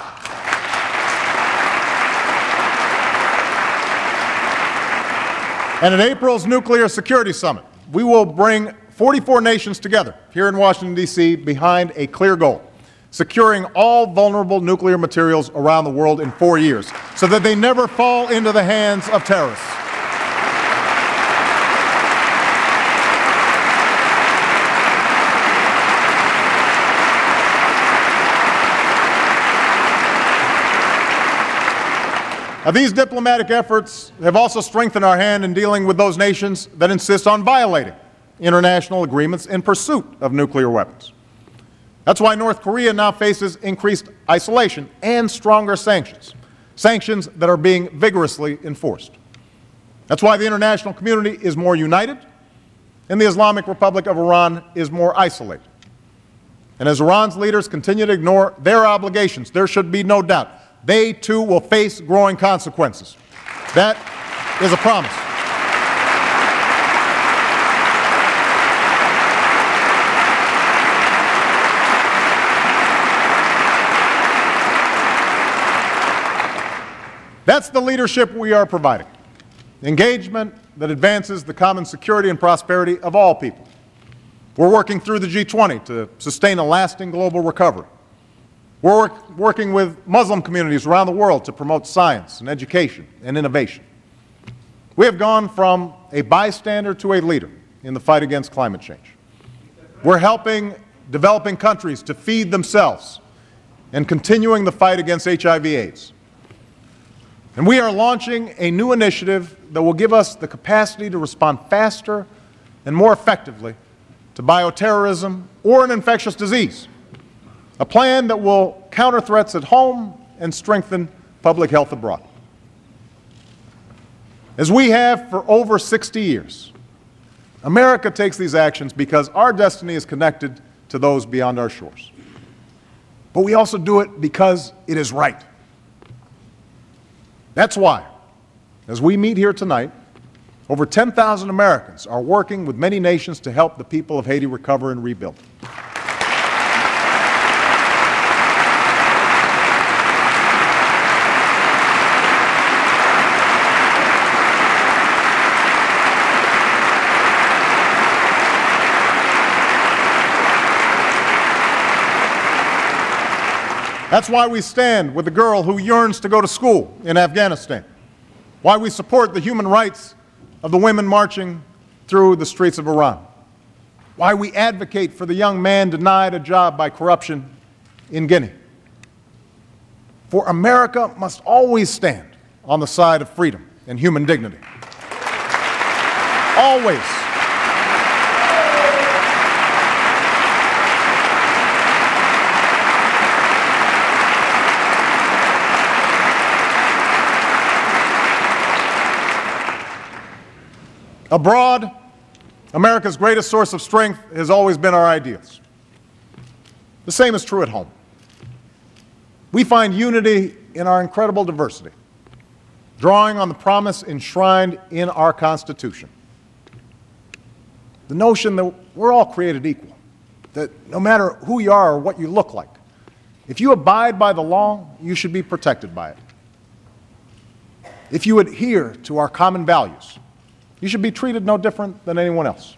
And at April's Nuclear Security Summit, we will bring forty-four nations together here in Washington, D C behind a clear goal: securing all vulnerable nuclear materials around the world in four years so that they never fall into the hands of terrorists. Now, these diplomatic efforts have also strengthened our hand in dealing with those nations that insist on violating international agreements in pursuit of nuclear weapons. That's why North Korea now faces increased isolation and stronger sanctions, sanctions that are being vigorously enforced. That's why the international community is more united and the Islamic Republic of Iran is more isolated. And as Iran's leaders continue to ignore their obligations, there should be no doubt they too will face growing consequences. That is a promise. That's the leadership we are providing. Engagement that advances the common security and prosperity of all people. We're working through the G twenty to sustain a lasting global recovery. We're work, working with Muslim communities around the world to promote science and education and innovation. We have gone from a bystander to a leader in the fight against climate change. We're helping developing countries to feed themselves and continuing the fight against H I V AIDS. And we are launching a new initiative that will give us the capacity to respond faster and more effectively to bioterrorism or an infectious disease. A plan that will counter threats at home and strengthen public health abroad. As we have for over sixty years, America takes these actions because our destiny is connected to those beyond our shores. But we also do it because it is right. That's why, as we meet here tonight, over ten thousand Americans are working with many nations to help the people of Haiti recover and rebuild. That's why we stand with the girl who yearns to go to school in Afghanistan, why we support the human rights of the women marching through the streets of Iran, why we advocate for the young man denied a job by corruption in Guinea. For America must always stand on the side of freedom and human dignity. Always. Abroad, America's greatest source of strength has always been our ideals. The same is true at home. We find unity in our incredible diversity, drawing on the promise enshrined in our Constitution. The notion that we're all created equal, that no matter who you are or what you look like, if you abide by the law, you should be protected by it. If you adhere to our common values, you should be treated no different than anyone else.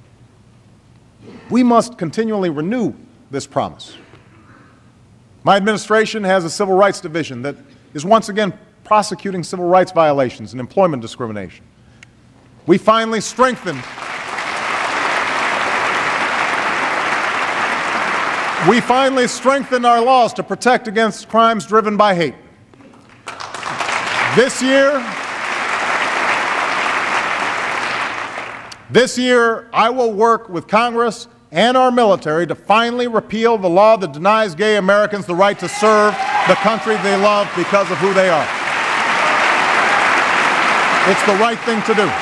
We must continually renew this promise. My administration has a civil rights division that is once again prosecuting civil rights violations and employment discrimination. We finally strengthened We finally strengthened our laws to protect against crimes driven by hate. This year, this year, I will work with Congress and our military to finally repeal the law that denies gay Americans the right to serve the country they love because of who they are. It's the right thing to do.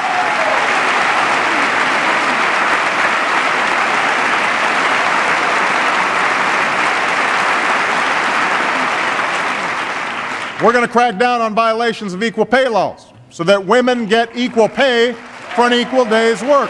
We're going to crack down on violations of equal pay laws so that women get equal pay for an equal day's work.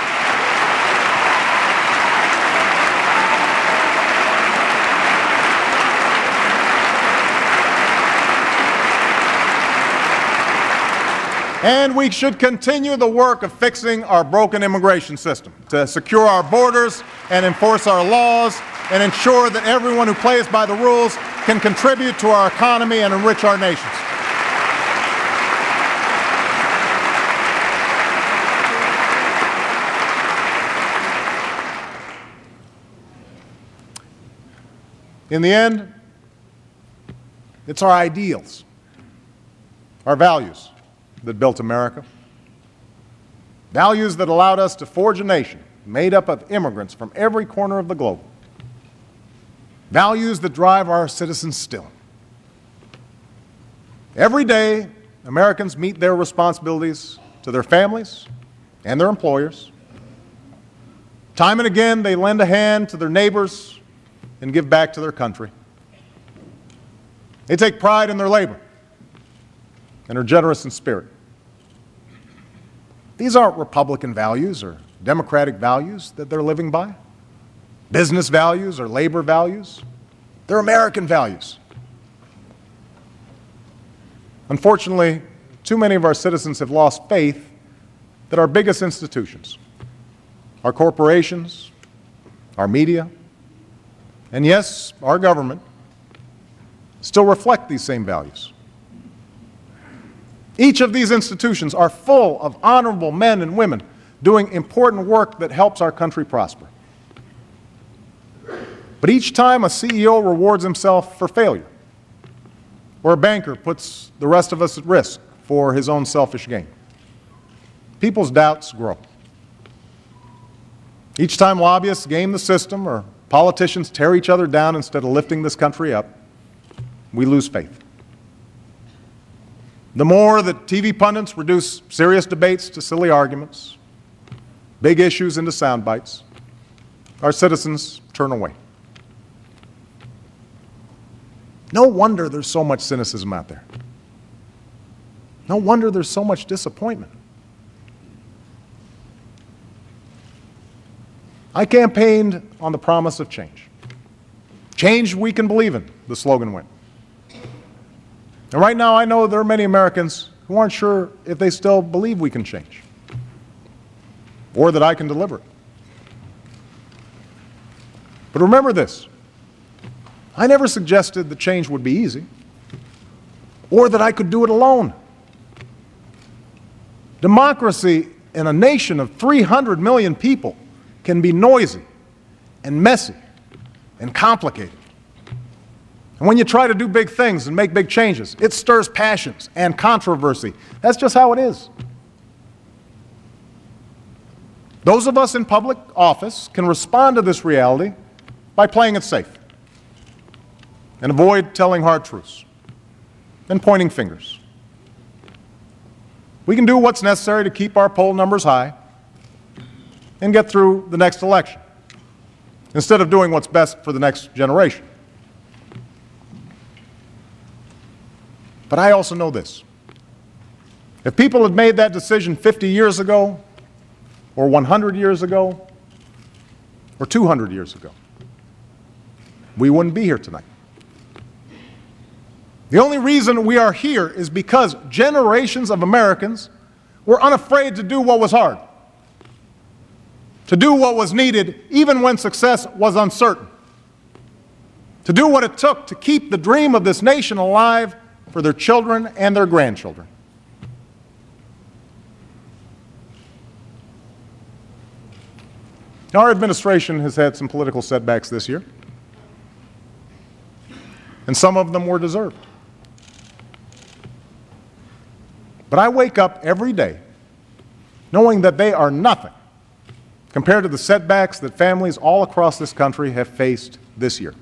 And we should continue the work of fixing our broken immigration system to secure our borders and enforce our laws and ensure that everyone who plays by the rules can contribute to our economy and enrich our nations. In the end, it's our ideals, our values that built America, values that allowed us to forge a nation made up of immigrants from every corner of the globe, values that drive our citizens still. Every day, Americans meet their responsibilities to their families and their employers. Time and again, they lend a hand to their neighbors and give back to their country. They take pride in their labor and are generous in spirit. These aren't Republican values or Democratic values that they're living by, business values or labor values. They're American values. Unfortunately, too many of our citizens have lost faith that our biggest institutions, our corporations, our media, and yes, our government, still reflect these same values. Each of these institutions are full of honorable men and women doing important work that helps our country prosper. But each time a C E O rewards himself for failure, or a banker puts the rest of us at risk for his own selfish gain, people's doubts grow. Each time lobbyists game the system or politicians tear each other down instead of lifting this country up, we lose faith. The more that T V pundits reduce serious debates to silly arguments, big issues into sound bites, our citizens turn away. No wonder there's so much cynicism out there. No wonder there's so much disappointment. I campaigned on the promise of change. Change we can believe in, the slogan went. And right now I know there are many Americans who aren't sure if they still believe we can change or that I can deliver it. But remember this, I never suggested that change would be easy or that I could do it alone. Democracy in a nation of three hundred million people can be noisy and messy and complicated. And when you try to do big things and make big changes, it stirs passions and controversy. That's just how it is. Those of us in public office can respond to this reality by playing it safe and avoid telling hard truths and pointing fingers. We can do what's necessary to keep our poll numbers high and get through the next election, instead of doing what's best for the next generation. But I also know this. If people had made that decision fifty years ago, or one hundred years ago, or two hundred years ago, we wouldn't be here tonight. The only reason we are here is because generations of Americans were unafraid to do what was hard, to do what was needed even when success was uncertain, to do what it took to keep the dream of this nation alive for their children and their grandchildren. Our administration has had some political setbacks this year, and some of them were deserved. But I wake up every day knowing that they are nothing compared to the setbacks that families all across this country have faced this year.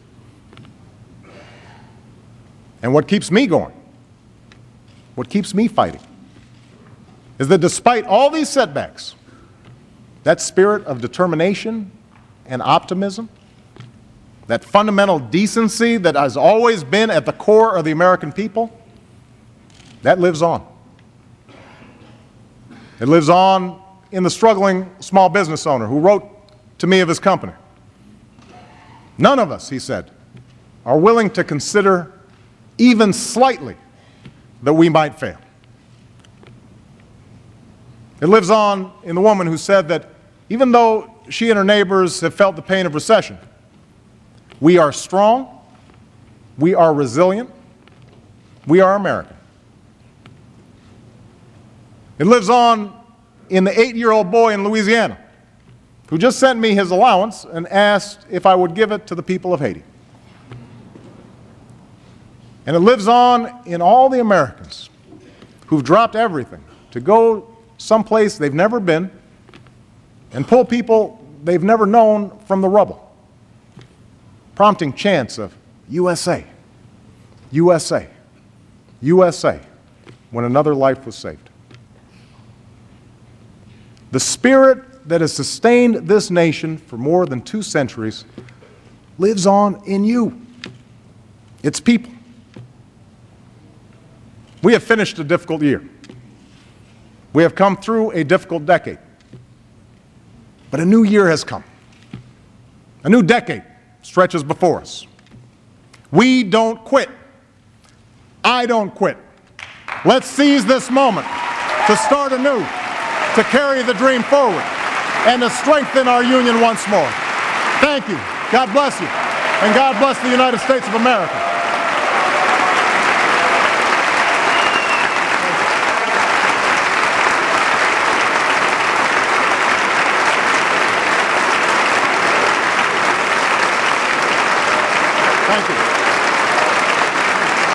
And what keeps me going, what keeps me fighting, is that despite all these setbacks, that spirit of determination and optimism, that fundamental decency that has always been at the core of the American people, that lives on. It lives on in the struggling small business owner who wrote to me of his company. None of us, he said, are willing to consider even slightly that we might fail. It lives on in the woman who said that even though she and her neighbors have felt the pain of recession, we are strong, we are resilient, we are American. It lives on in the eight-year-old boy in Louisiana who just sent me his allowance and asked if I would give it to the people of Haiti. And it lives on in all the Americans who've dropped everything to go someplace they've never been and pull people they've never known from the rubble, prompting chants of U S A, U S A, U S A, when another life was saved. The spirit that has sustained this nation for more than two centuries lives on in you, its people. We have finished a difficult year. We have come through a difficult decade. But a new year has come. A new decade stretches before us. We don't quit. I don't quit. Let's seize this moment to start anew, to carry the dream forward, and to strengthen our union once more. Thank you. God bless you. And God bless the United States of America.